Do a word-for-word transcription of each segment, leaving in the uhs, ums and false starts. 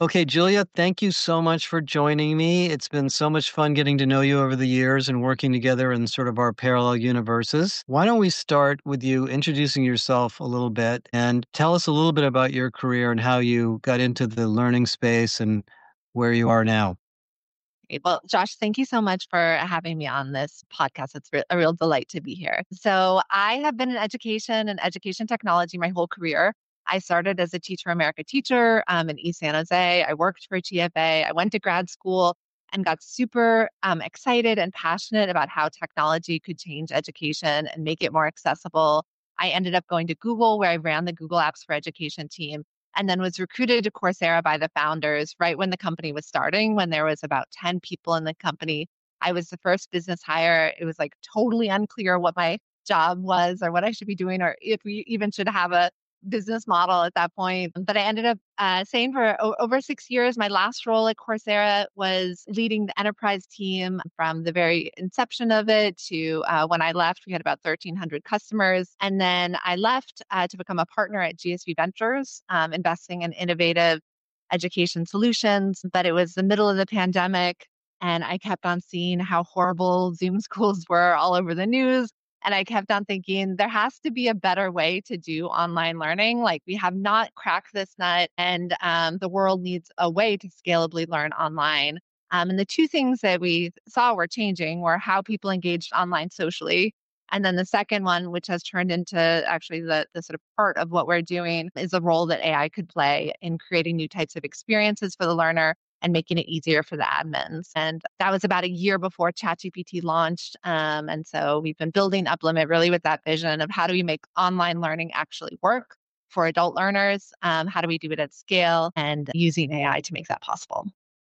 Okay, Julia, thank you so much for joining me. It's been so much fun getting to know you over the years and working together in sort of our parallel universes. Why don't we start with you introducing yourself a little bit and tell us a little bit about your career and how you got into the learning space and where you are now. Great. Well, Josh, thank you so much for having me on this podcast. It's re- a real delight to be here. So, I have been in education and education technology my whole career. I started as a Teach for America teacher um, in East San Jose. I worked for T F A. I went to grad school and got super um, excited and passionate about how technology could change education and make it more accessible. I ended up going to Google, where I ran the Google Apps for Education team and then was recruited to Coursera by the founders right when the company was starting, when there was about ten people in the company. I was the first business hire. It was like totally unclear what my job was or what I should be doing, or if we even should have a business model at that point. But I ended up uh, saying for o- over six years, my last role at Coursera was leading the enterprise team from the very inception of it to uh, when I left, we had about thirteen hundred customers. And then I left uh, to become a partner at G S V Ventures, um, investing in innovative education solutions. But it was the middle of the pandemic. And I kept on seeing how horrible Zoom schools were all over the news. And I kept on thinking there has to be a better way to do online learning. Like we have not cracked this nut, and um, the world needs a way to scalably learn online. Um, and the two things that we saw were changing were how people engaged online socially. And then the second one, which has turned into actually the, the sort of part of what we're doing, is the role that A I could play in creating new types of experiences for the learner and making it easier for the admins. And that was about a year before ChatGPT launched. Um, and so we've been building UpLimit really with that vision of how do we make online learning actually work for adult learners? Um, how do we do it at scale and using A I to make that possible?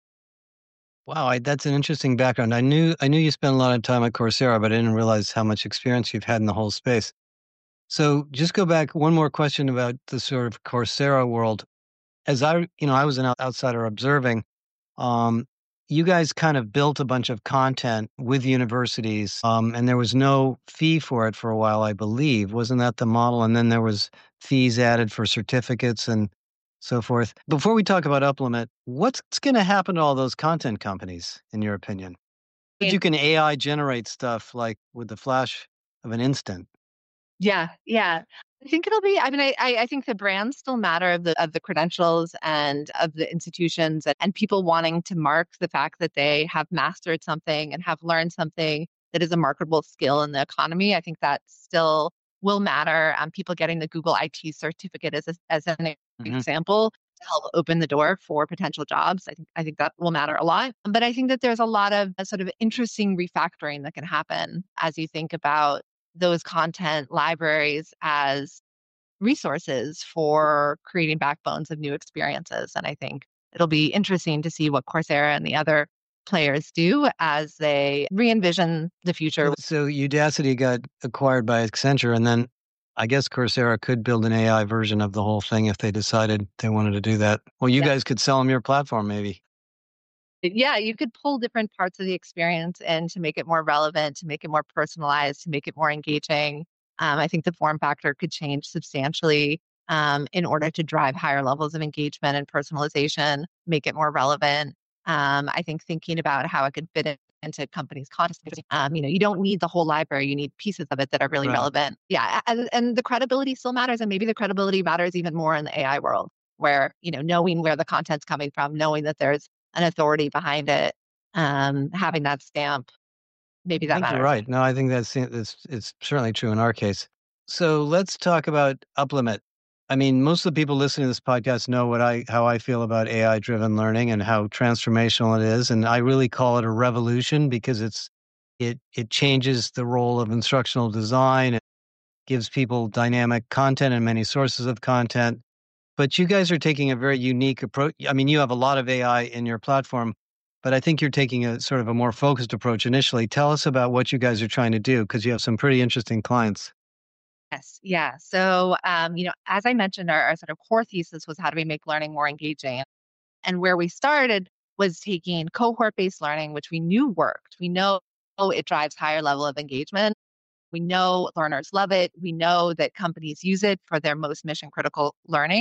Wow, I, that's an interesting background. I knew I knew you spent a lot of time at Coursera, but I didn't realize how much experience you've had in the whole space. So, just go back one more question about the sort of Coursera world. As I, you know, I was an out- outsider observing. Um, you guys kind of built a bunch of content with universities, um, and there was no fee for it for a while, I believe. Wasn't that the model? And then there was fees added for certificates and so forth. Before we talk about UpLimit, what's going to happen to all those content companies, in your opinion? But you can A I generate stuff like with the flash of an instant. Yeah, yeah. I think it'll be, I mean, I, I I think the brands still matter of the of the credentials and of the institutions and, and people wanting to mark the fact that they have mastered something and have learned something that is a marketable skill in the economy. I think that still will matter. Um, people getting the Google I T certificate as a, as an Hmm. example to help open the door for potential jobs. I think I think that will matter a lot. But I think that there's a lot of uh, sort of interesting refactoring that can happen as you think about those content libraries as resources for creating backbones of new experiences. And I think it'll be interesting to see what Coursera and the other players do as they re envision the future. So Udacity got acquired by Accenture, and then I guess Coursera could build an A I version of the whole thing if they decided they wanted to do that. Well, you Yeah. guys could sell them your platform, maybe. Yeah, you could pull different parts of the experience in to make it more relevant, to make it more personalized, to make it more engaging. Um, I think the form factor could change substantially um, in order to drive higher levels of engagement and personalization, make it more relevant. Um, I think thinking about how it could fit in, into companies' content. Um, you know, you don't need the whole library; you need pieces of it that are really Right. relevant. Yeah, and, and the credibility still matters, and maybe the credibility matters even more in the A I world, where you know, knowing where the content's coming from, knowing that there's an authority behind it, um, having that stamp, maybe I that think you're matters. right. No, I think that's it's it's certainly true in our case. So let's talk about UpLimit. I mean, most of the people listening to this podcast know what I how I feel about A I driven learning and how transformational it is, and I really call it a revolution because it's it it changes the role of instructional design. It gives people dynamic content and many sources of content. But you guys are taking a very unique approach. I mean, you have a lot of A I in your platform, but I think you're taking a sort of a more focused approach initially. Tell us about what you guys are trying to do because you have some pretty interesting clients. Yes, yeah. So, um, you know, as I mentioned, our, our sort of core thesis was how do we make learning more engaging? And where we started was taking cohort-based learning, which we knew worked. We know it drives higher level of engagement. We know learners love it. We know that companies use it for their most mission critical learning.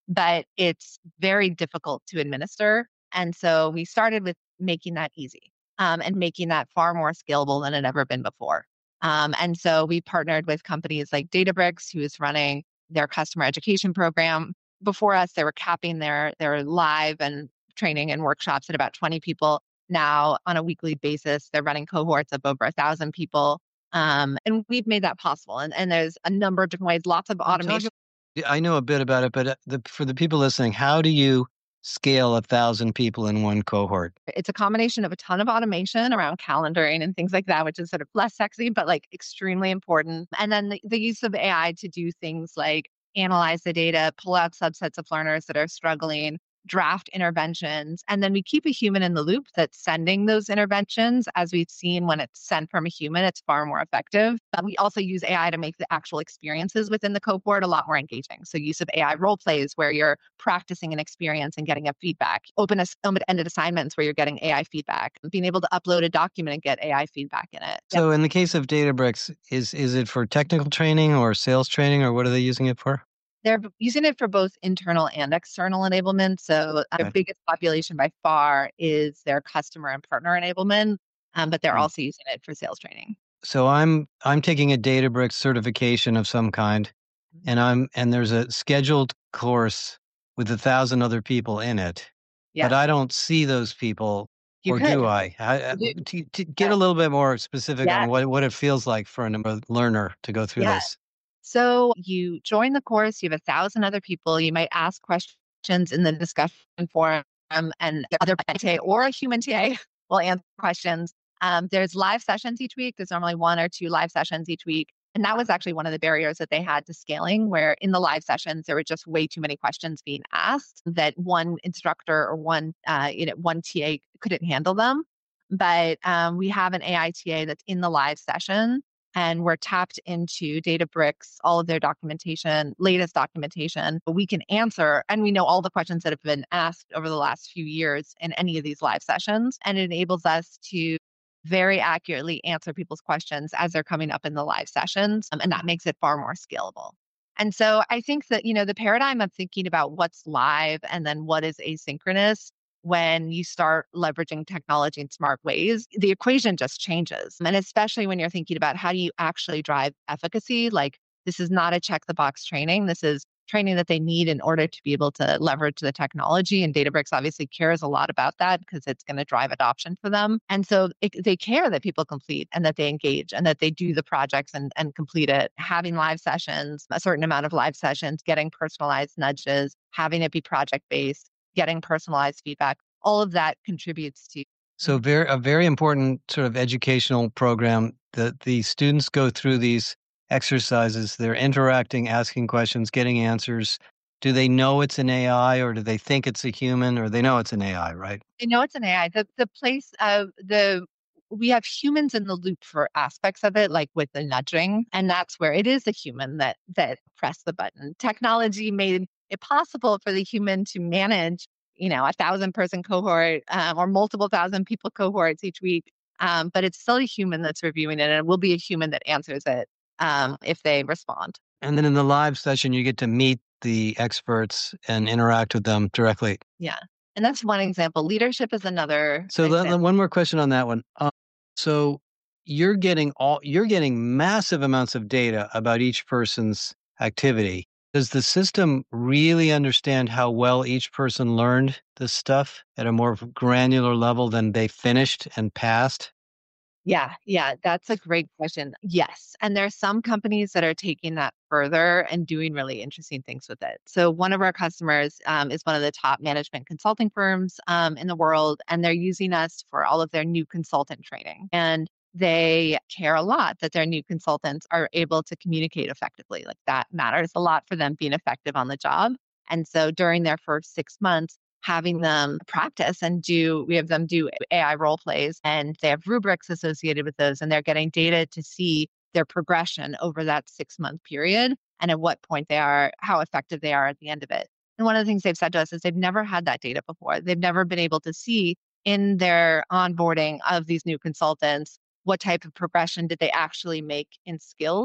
but it's very difficult to administer. And so we started with making that easy um, and making that far more scalable than it had ever been before. Um, and so we partnered with companies like Databricks, who is running their customer education program. Before us, they were capping their their live and training and workshops at about twenty people. Now, on a weekly basis, they're running cohorts of over a thousand people. Um, and we've made that possible. And, and there's a number of different ways, lots of Well, talk automation. Yeah, I know a bit about it, but uh, the, for the people listening, how do you scale a thousand people in one cohort? It's a combination of a ton of automation around calendaring and things like that, which is sort of less sexy, but like extremely important. And then the, the use of A I to do things like analyze the data, pull out subsets of learners that are struggling, draft interventions. And then we keep a human in the loop that's sending those interventions. As we've seen, when it's sent from a human, it's far more effective. But we also use A I to make the actual experiences within the cohort a lot more engaging. So use of A I role plays where you're practicing an experience and getting a feedback, open ended assignments where you're getting A I feedback, being able to upload a document and get A I feedback in it. So in the case of Databricks, is is it for technical training or sales training, or what are they using it for? They're using it for both internal and external enablement. So uh, their Okay. biggest population by far is their customer and partner enablement, um, but they're Mm. also using it for sales training. So I'm I'm taking a Databricks certification of some kind, and I'm and there's a scheduled course with a thousand other people in it, but Yes, I don't see those people, you or do could. I? I, I You to, to get a Yes. little bit more specific on Yes. what what it feels like for a a learner to go through Yes. this. So you join the course, you have a thousand other people, you might ask questions in the discussion forum, and the other T A or a human T A will answer questions. Um, there's live sessions each week. There's normally one or two live sessions each week. And that was actually one of the barriers that they had to scaling, where in the live sessions, there were just way too many questions being asked that one instructor or one, uh, you know, one T A couldn't handle them. But um, we have an A I T A that's in the live session, and we're tapped into Databricks, all of their documentation, latest documentation. But we can answer, and we know all the questions that have been asked over the last few years in any of these live sessions. And it enables us to very accurately answer people's questions as they're coming up in the live sessions. Um, and that makes it far more scalable. And so I think that, you know, the paradigm of thinking about what's live and then what is asynchronous, when you start leveraging technology in smart ways, the equation just changes. And especially when you're thinking about how do you actually drive efficacy, like this is not a check the box training. This is training that they need in order to be able to leverage the technology. And Databricks obviously cares a lot about that because it's going to drive adoption for them. And so it, they care that people complete and that they engage and that they do the projects and, and complete it. Having live sessions, a certain amount of live sessions, getting personalized nudges, having it be project based, getting personalized feedback, all of that contributes to. So very a very important sort of educational program that the students go through these exercises. They're interacting, asking questions, getting answers. Do they know it's an A I, or do they think it's a human, or they know it's an A I, right? I know it's an A I. The the place of the we have humans in the loop for aspects of it, like with the nudging, and that's where it is a human that that pressed the button. Technology made it possible for the human to manage, you know, a thousand person cohort um, or multiple thousand people cohorts each week, um, but it's still a human that's reviewing it, and it will be a human that answers it um, if they respond. And then in the live session, you get to meet the experts and interact with them directly. Yeah, and that's one example. Leadership is another So let- example. one more question on that one. Uh, so you're getting all you're getting massive amounts of data about each person's activity. Does the system really understand how well each person learned this stuff at a more granular level than they finished and passed? Yeah, yeah, that's a great question. Yes. And there are some companies that are taking that further and doing really interesting things with it. So, one of our customers um, is one of the top management consulting firms um, in the world, and they're using us for all of their new consultant training. And they care a lot that their new consultants are able to communicate effectively. Like that matters a lot for them being effective on the job. And so, during their first six months, having them practice and do, we have them do A I role plays, and they have rubrics associated with those, and they're getting data to see their progression over that six month period and at what point they are, how effective they are at the end of it. And one of the things they've said to us is they've never had that data before. They've never been able to see in their onboarding of these new consultants what type of progression did they actually make in skills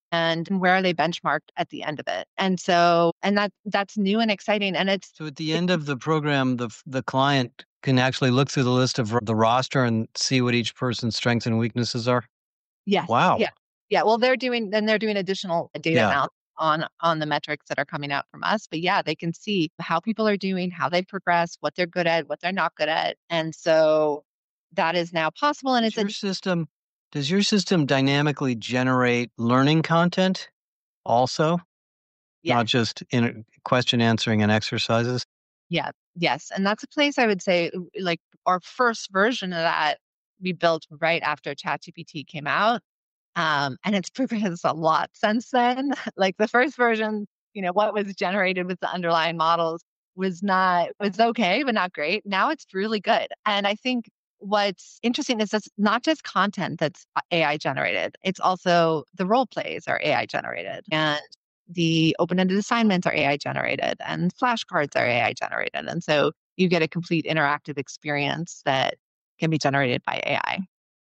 and where are they benchmarked at the end of it. And so, and that that's new and exciting. And it's, So at the end of the program, the the client can actually look through the list of the roster and see what each person's strengths and weaknesses are. yes, Wow. yeah, yeah. Well, they're doing, then they're doing additional data Yeah. analysis on on the metrics that are coming out from us. But yeah, they can see how people are doing, how they progress, what they're good at, what they're not good at. And so that is now possible. And Does it's a your system does your system dynamically generate learning content also, yes. not just in question answering and exercises? Yeah, yes. And that's a place I would say, uh, like our first version of that we built right after ChatGPT came out. Um, and it's progressed a lot since then. Like the first version, you know, what was generated with the underlying models was not, was okay, but not great. Now it's really good. And I think what's interesting is it's not just content that's A I generated, it's also the role plays are A I generated. And the open-ended assignments are A I generated and flashcards are A I generated. And so you get a complete interactive experience that can be generated by A I.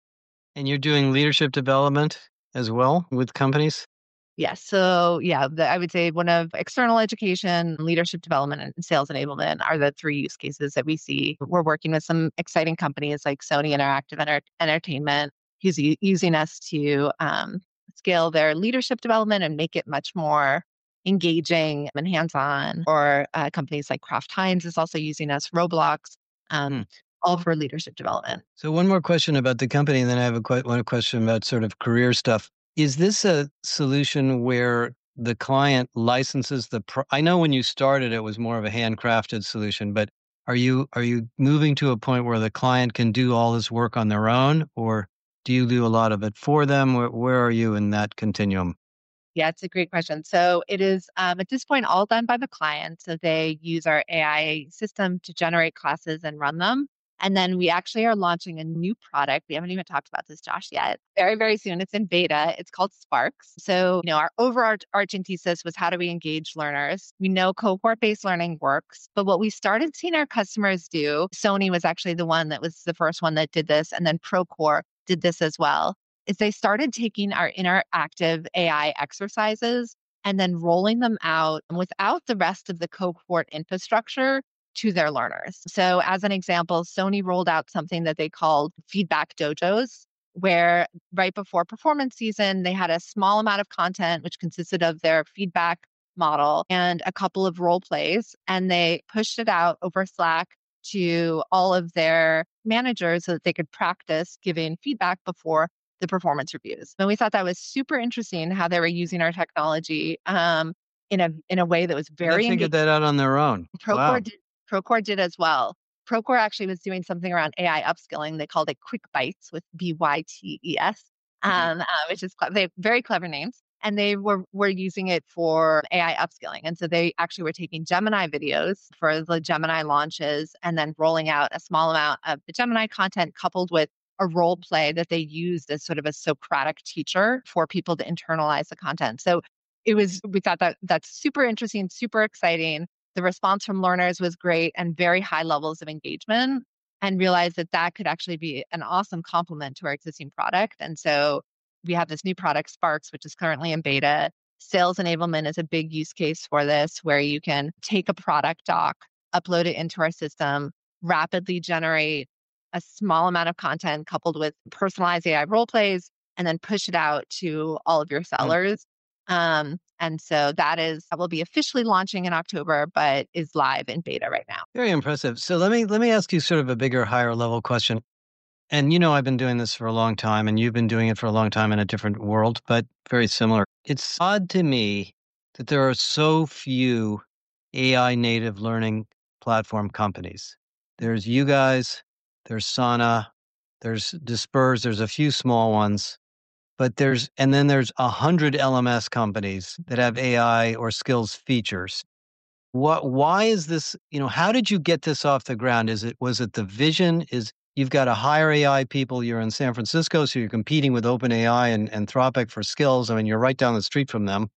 And you're doing leadership development as well with companies? Yes. So, yeah, the, I would say one of external education, leadership development, and sales enablement are the three use cases that we see. We're working with some exciting companies like Sony Interactive Enter- Entertainment, who's u- using us to um, scale their leadership development and make it much more engaging and hands-on. Or uh, companies like Kraft Heinz is also using us, Roblox, Hmm. um, all for leadership development. So one more question about the company, and then I have a que- one question about sort of career stuff. Is this a solution where the client licenses the? Pro- I know when you started, it was more of a handcrafted solution, but are you are you moving to a point where the client can do all this work on their own, or do you do a lot of it for them? Where, where are you in that continuum? Yeah, it's a great question. So it is um, at this point all done by the client. So they use our A I system to generate classes and run them. And then we actually are launching a new product. We haven't even talked about this, Josh, yet. Very, very soon. It's in beta. It's called Sparks. So, you know, our overarching thesis was how do we engage learners? We know cohort-based learning works, but what we started seeing our customers do, Sony was actually the one that was the first one that did this, and then Procore did this as well, is they started taking our interactive A I exercises and then rolling them out without the rest of the cohort infrastructure to their learners. So, as an example, Sony rolled out something that they called feedback dojos, where right before performance season, they had a small amount of content, which consisted of their feedback model and a couple of role plays, and they pushed it out over Slack to all of their managers so that they could practice giving feedback before the performance reviews. And we thought that was super interesting how they were using our technology um, in a in a way that was And they very figured engaging. that out on their own. Procore Wow. did, Procore did as well. Procore actually was doing something around A I upskilling. They called it Quick Bites with B Y T E S, Mhm. um, uh, which is cle- they have very clever names. And they were were using it for A I upskilling. And so they actually were taking Gemini videos for the Gemini launches and then rolling out a small amount of the Gemini content coupled with a role play that they used as sort of a Socratic teacher for people to internalize the content. So it was, we thought that that's super interesting, super exciting. The response from learners was great and very high levels of engagement, and realized that that could actually be an awesome complement to our existing product. And so we have this new product, Sparks, which is currently in beta. Sales enablement is a big use case for this, where you can take a product doc, upload it into our system, rapidly generate a small amount of content coupled with personalized A I role plays, and then push it out to all of your Mm. sellers. Um, and so that is that will be officially launching in October, but is live in beta right now. Very impressive. So let me let me ask you sort of a bigger, higher level question. And you know, I've been doing this for a long time, and you've been doing it for a long time in a different world, but very similar. It's odd to me that there are so few A I native learning platform companies. There's you guys, there's Sana, there's Disperse, there's a few small ones, but there's, and then there's a hundred L M S companies that have A I or skills features. What, why is this, you know, how did you get this off the ground? Is it, was it the vision? Is you've got to hire A I people, you're in San Francisco, so you're competing with OpenAI and Anthropic for skills. I mean, you're right down the street from them.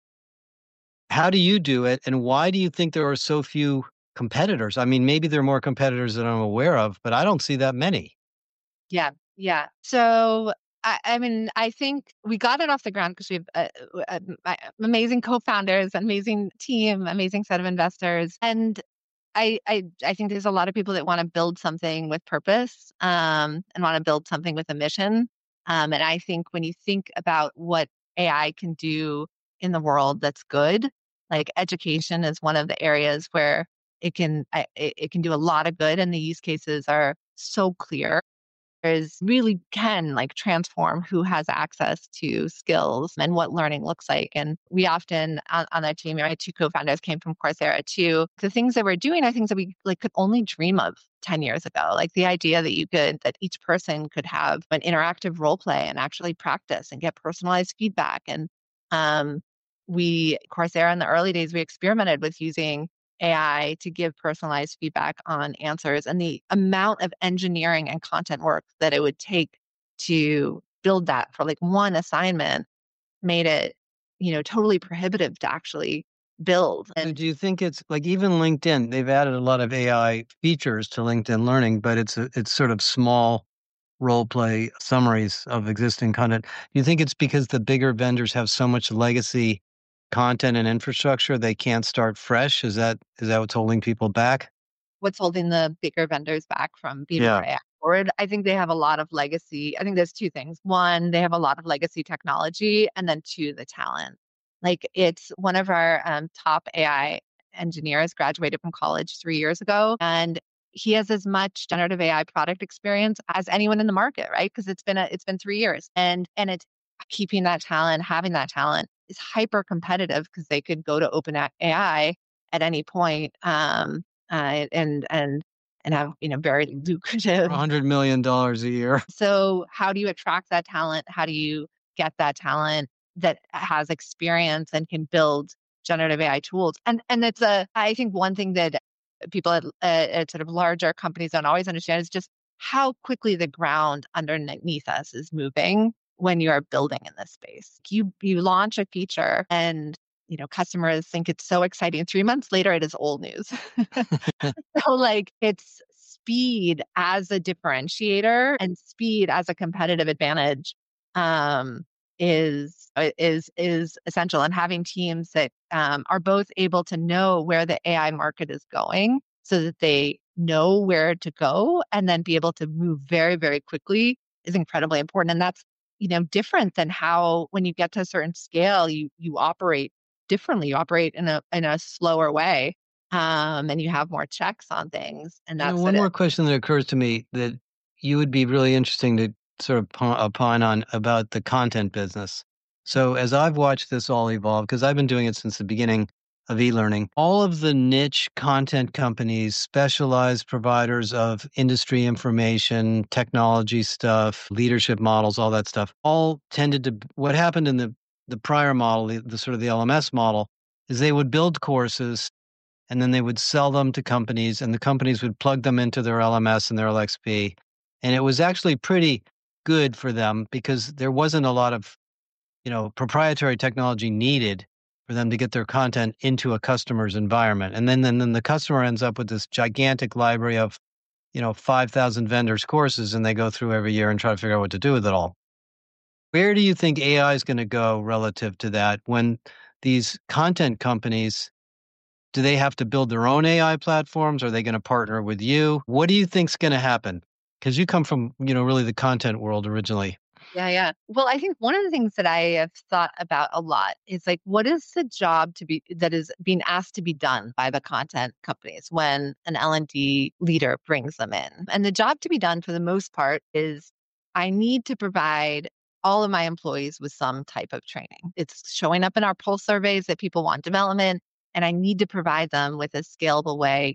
How do you do it? And why do you think there are so few competitors? I mean, maybe there are more competitors that I'm aware of, but I don't see that many. Yeah, yeah. So I, I mean, I think we got it off the ground because we have uh, uh, uh, amazing co-founders, amazing team, amazing set of investors, and I, I I think there's a lot of people that want to build something with purpose, um, and want to build something with a mission. Um, and I think when you think about what A I can do in the world that's good, like education is one of the areas where it can I, it, it can do a lot of good, and the use cases are so clear is really can like transform who has access to skills and what learning looks like. And we often on, on our team, my two co-founders came from Coursera too. The things that we're doing are things that we like could only dream of ten years ago. Like the idea that you could, that each person could have an interactive role play and actually practice and get personalized feedback. And um, we, Coursera in the early days, we experimented with using A I to give personalized feedback on answers, and the amount of engineering and content work that it would take to build that for like one assignment made it, you know, totally prohibitive to actually build. So And do you think it's like even LinkedIn, they've added a lot of A I features to LinkedIn Learning, but it's a, it's sort of small role play summaries of existing content. Do you think it's because the bigger vendors have so much legacy content and infrastructure they can't start fresh? Is that is that what's holding people back? what's holding the bigger vendors back from being more Yeah. A I forward? I think they have a lot of legacy. I think there's two things. One, they have a lot of legacy technology, and then two, the talent. Like it's one of our um, top A I engineers graduated from college three years ago, and he has as much generative A I product experience as anyone in the market, right? Because it's been a, it's been three years, and and it's keeping that talent, having that talent is hyper competitive because they could go to OpenAI at any point. Um, uh, and and and have you know very lucrative. one hundred million dollars a year. So how do you attract that talent? How do you get that talent that has experience and can build generative A I tools? And and it's a I think one thing that people at, at sort of larger companies don't always understand is just how quickly the ground underneath us is moving when you are building in this space. You you launch a feature and you know customers think it's so exciting. Three months later, it is old news. So like it's speed as a differentiator and speed as a competitive advantage um, is uh, is is essential. And having teams that um, are both able to know where the A I market is going, so that they know where to go, and then be able to move very very quickly is incredibly important. And that's you know different than how when you get to a certain scale, you you operate differently. You operate in a in a slower way, um, and you have more checks on things, and You know, that's one what it. more question that occurs to me that you would be really interesting to sort of po- opine on about the content business. So, as I've watched this all evolve, because I've been doing it since the beginning of e-learning, all of the niche content companies, specialized providers of industry information, technology stuff, leadership models, all that stuff, all tended to. What happened in the the prior model, the, the sort of the L M S model, is they would build courses and then they would sell them to companies and the companies would plug them into their L M S and their L X P. And it was actually pretty good for them because there wasn't a lot of, you know, proprietary technology needed for them to get their content into a customer's environment. And then, then, then the customer ends up with this gigantic library of, you know, five thousand vendors courses and they go through every year and try to figure out what to do with it all. Where do you think A I is going to go relative to that when these content companies, do they have to build their own A I platforms? Are they going to partner with you? What do you think's going to happen? Because you come from, you know, really the content world originally. Yeah, yeah. Well, I think one of the things that I have thought about a lot is like, what is the job to be that is being asked to be done by the content companies when an L and D leader brings them in? And the job to be done for the most part is I need to provide all of my employees with some type of training. It's showing up in our pulse surveys that people want development, and I need to provide them with a scalable way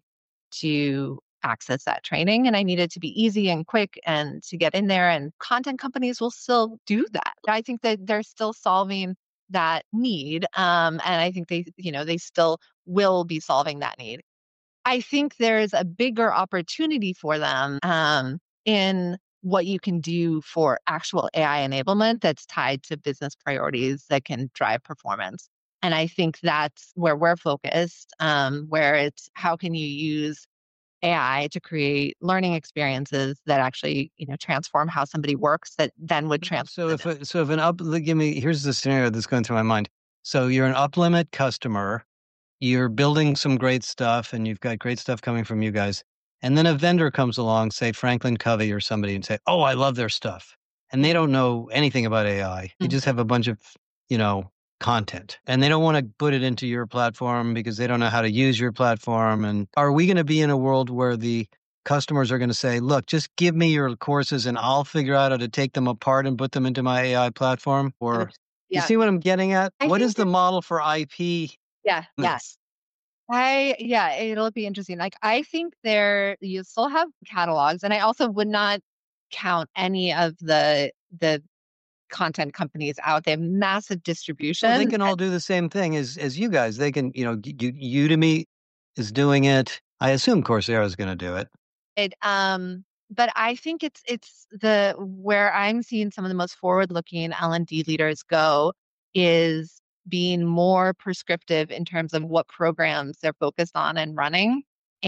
to access that training, and I need it to be easy and quick and to get in there, and content companies will still do that. I think that they're still solving that need, um, and I think they you know they still will be solving that need. I think there's a bigger opportunity for them um, in what you can do for actual A I enablement that's tied to business priorities that can drive performance. And I think that's where we're focused, um, where it's how can you use A I to create learning experiences that actually, you know, transform how somebody works that then would transform So the if business. a, so if an up, give me here's the scenario that's going through my mind. So you're an uplimit customer, you're building some great stuff, and you've got great stuff coming from you guys. And then a vendor comes along, say Franklin Covey or somebody, and say, "Oh, I love their stuff," and they don't know anything about A I. They Mhm. just have a bunch of, you know, content, and they don't want to put it into your platform because they don't know how to use your platform. And are we going to be in a world where the customers are going to say, "Look, just give me your courses, and I'll figure out how to take them apart and put them into my A I platform"? Or you Yeah. see what I'm getting at? I What think is the that, model for I P? yeah, yeah. Yes. I yeah, it'll be interesting. Like I think there you still have catalogs, and I also would not count any of the the content companies out. They have massive Oh, they distribution. can all do the same thing as as you guys. They can, you know, U Udemy is doing it. I assume Coursera is going to do it. It um but I think it's it's the where I'm seeing some of the most forward-looking L and D leaders go is being more prescriptive in terms of what programs they're focused on and running,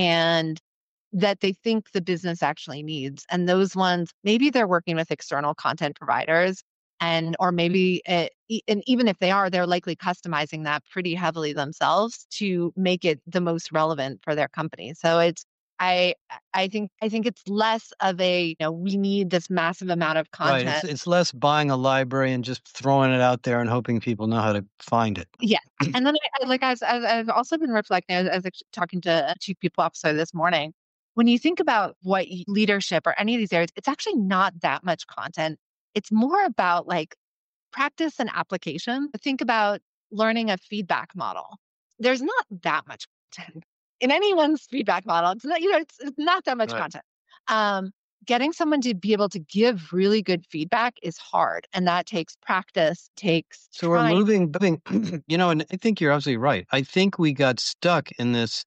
and that they think the business actually needs. And those ones, maybe they're working with external content providers, and or maybe it, e- and even if they are, they're likely customizing that pretty heavily themselves to make it the most relevant for their company. So it's I I think I think it's less of a, you know, we need this massive amount of Right. It's content. it's less buying a library and just throwing it out there and hoping people know how to find it. Yeah. And then I, I like as, as I've also been reflecting as, as actually talking to a chief people officer this morning. When you think about what y- leadership or any of these areas, it's actually not that much content. It's more about like practice and application. Think about learning a feedback model. There's not that much content in anyone's feedback model. It's not, you know, it's, it's not that much Right. content. Um, Getting someone to be able to give really good feedback is hard. And that takes practice, takes So we're trying. moving, moving, you know, and I think you're absolutely right. I think we got stuck in this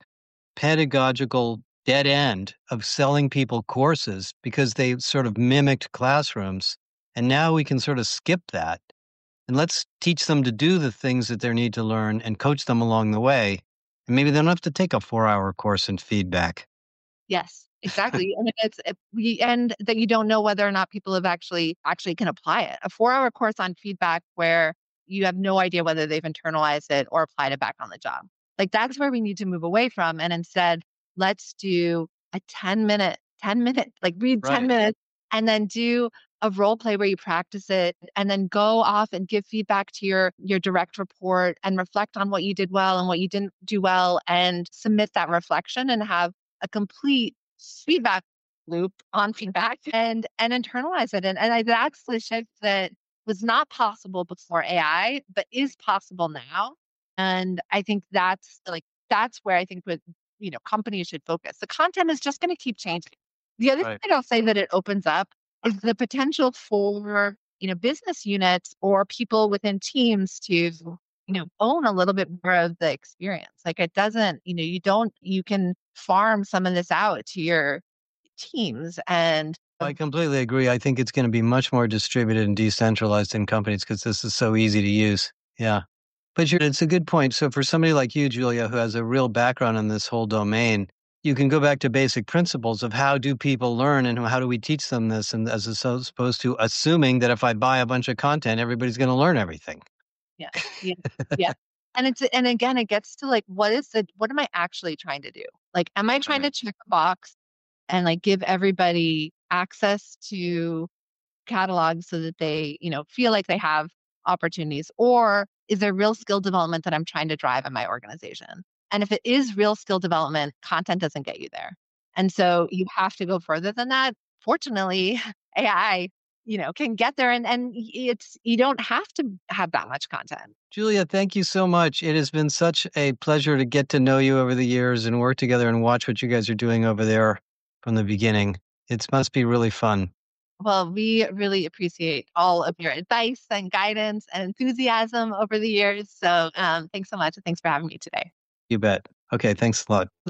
pedagogical dead end of selling people courses because they sort of mimicked classrooms. And now we can sort of skip that and let's teach them to do the things that they need to learn and coach them along the way. And maybe they don't have to take a four hour course in feedback. Yes, exactly. And it's it, we and that you don't know whether or not people have actually actually can apply it. A four-hour course on feedback where you have no idea whether they've internalized it or applied it back on the job. Like that's where we need to move away from. And instead, let's do a ten minute, ten minute, like read ten Right. minutes and then do a role play where you practice it and then go off and give feedback to your your direct report and reflect on what you did well and what you didn't do well and submit that reflection and have a complete feedback loop on feedback and and internalize it. And, and I, that's the shift that was not possible before A I, but is possible now. And I think that's like that's where I think with you know companies should focus. The content is just going to keep changing. The other thing Right. that I'll say that it opens up is the potential for you know business units or people within teams to you know own a little bit more of the experience. Like it doesn't, you know, you don't you can farm some of this out to your teams and I completely agree. I think it's going to be much more distributed and decentralized in companies because this is so easy to use. Yeah. But you're, it's a good point. So for somebody like you, Julia, who has a real background in this whole domain, you can go back to basic principles of how do people learn and how do we teach them this, and as opposed to assuming that if I buy a bunch of content, everybody's going to learn everything. yeah, yeah, yeah. And it's and again, it gets to like what is the what am I actually trying to do? Like, am I trying to Right. check a box and like give everybody access to catalogs so that they, you know, feel like they have opportunities? Or is there real skill development that I'm trying to drive in my organization? And if it is real skill development, content doesn't get you there. And so you have to go further than that. Fortunately, A I, you know, can get there and, and it's you don't have to have that much content. Julia, thank you so much. It has been such a pleasure to get to know you over the years and work together and watch what you guys are doing over there from the beginning. It must be really fun. Well, we really appreciate all of your advice and guidance and enthusiasm over the years. So um, thanks so much. And thanks for having me today. You bet. Okay, thanks a lot.